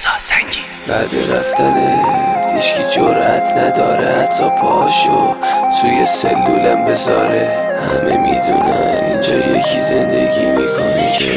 رضا سنگی. بعد رفتنت هیچکی جرأت نداره حتی پاشو توی سلولم بذاره. همه میدونن اینجا یکی زندگی میکنه که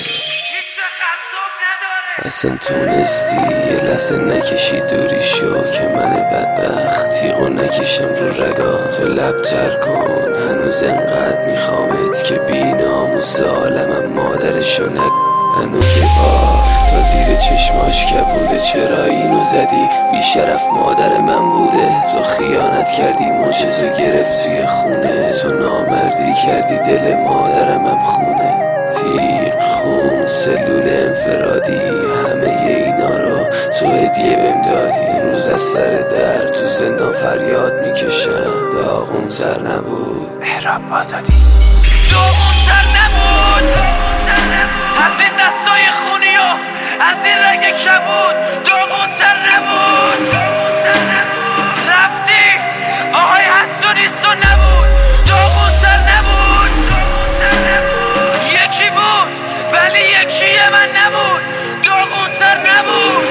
اصلا تونستی یه لحظه نکشی دوری شو که من بدبخت تیغو نکشم رو رگا. تو لبتر کن هنوز انقدر میخوامت که بیناموس عالمم مادرشو هنو که تا زیر چشماش کبوده. چرا اینو زدی؟ بیشرف مادر من بوده. تو خیانت کردی معجزه گرفت توی خونه. تو نامردی کردی دل مادرمم خونه. تیغ خون سلول انفرادی همه اینا رو تو هدیه بهم دادی. این روز از سر در تو زندان فریاد میکشم. داغون سر نبود مهراب آزادی. داغون سر نبود از این دستای خونی و از این رگ کبود. داغون سر نبود رفتی آهای هست و نیست و نبود. داغون سر نبود یکی بود ولی یکی من نبود. داغون سر نبود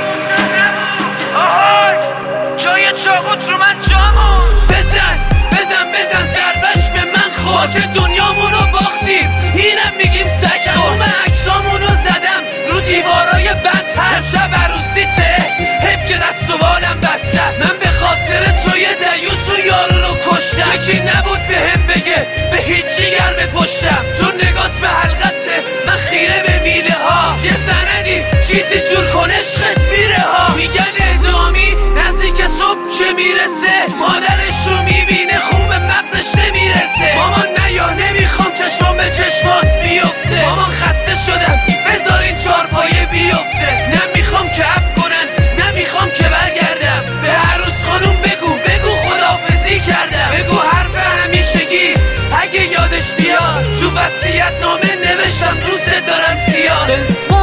آهای جای چاقوت رو من جامون. بزن ضربش به من خود دنیامونو باختیم. اینم میگیم سگ تمام عکسامونو زدم رو دیوارای بدتر. شب عروسیته حیف که دست و بالم بسته. من به خاطر توی دیوس و یارو رو کشتم. یکی نبود بهم بگه به هیچ جگر به پشتم. تو نگات به حلقته من خیره به میله ها. یه سندی چیزی جور کن عشقت میره ها. میگن اعدامی نزدیک صبح که میرسه. مادرش رو میبینه خوب مغزش نمیرسه. مامان نیا نمیخوام چشمام به چشمات بیفته. مامان خسته شدم بذارین چارپایه بیفته. نمیخوام که عفو کنن نمیخوام که برگردم. به عروس خانوم بگو خداحافظی کردم. بگو حرف همیشگی اگه یادش بیاد. تو وصیت نامه نوشتم دوست دارم زیاد.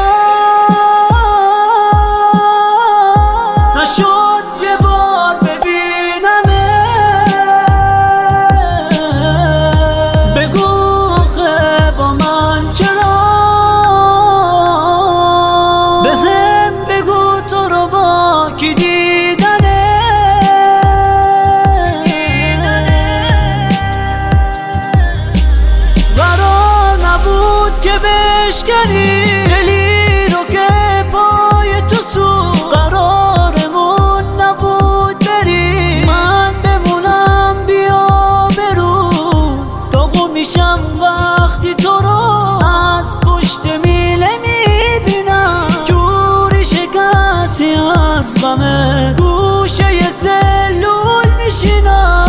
نشد یه بار ببینمه. بگو آخه با من چرا. بهم بگو تو رو با کی دیدنه. قرار نبود که بشکنی دلی رو که پای تو سو. قرارمون نبود بری من بمونم بیا بروز. داغون میشم وقتی تو رو از پشت میله میبینم. جوری شکستی از غمه گوشه ی سلول میشینم.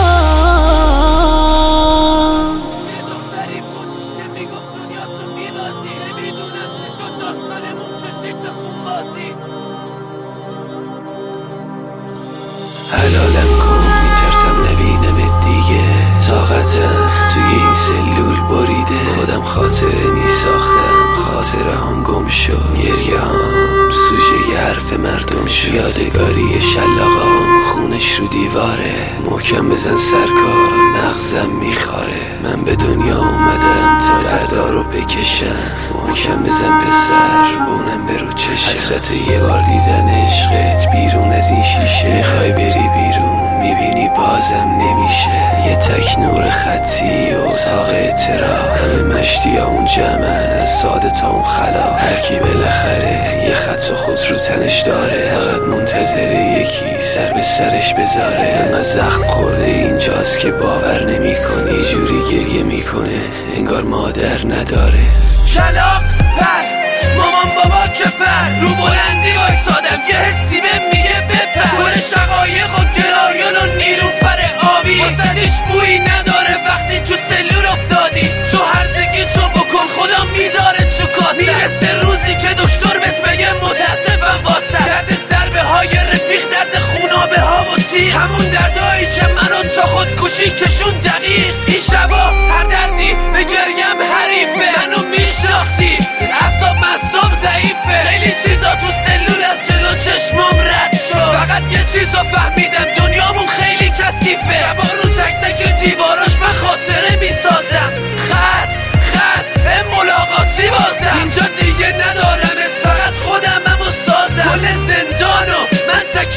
حلالم کن میترسم نبینمت دیگه. طاقتم توی این سلول بریده. خودم خاطره میساختم خاطره هم گم شد. گریه هم سوژه ی حرف مردم شد. یادگاری شلاقام خونش رو دیواره. محکم بزن سرکار مغزم میخاره. من به دنیا اومدم تا دردارو بکشم. محکم بزن پسر اونم برو چشم. حسرت یه بار دیدن عشقت بیرون از این شیشه. میخوای بری بیرون میبینی بازم نمیشه. یه تک نور خطی و اتاق اعتراف. همه مشتی ها اون جمعن از ساده تا اون خلاف. هرکی بالاخره یه خط و خود رو تنش داره. فقط منتظره یکی سر به سرش بذاره. انقدر زخم خورده اینجاست که باور نمی کنی. جوری گریه میکنه انگار مادر نداره. کلاق پر مامان بابا کفر رو بلندی وایسادم. یه حسی بهم میگه بپر. گل شقایق و گرایان و نیلوفر آبی. واسه هیچ بویی نداره وقتی تو سلول افتادی. تو هرزگی تو بکن خدا میذاره تو کاسه. میرسه روزی که دکتر بهت بگه متاسفم واسه. درد ضربه های رفیق درد خونابه ها و تیغ. همون دردایی که منو تا خودکشی کشون دقیق. این شبا هر دردی به گریم حریفه. منو میشناختی اعصاب مصاب ضعیفه. خیلی چیزا تو سلول از جلو چشمام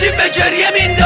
به گریه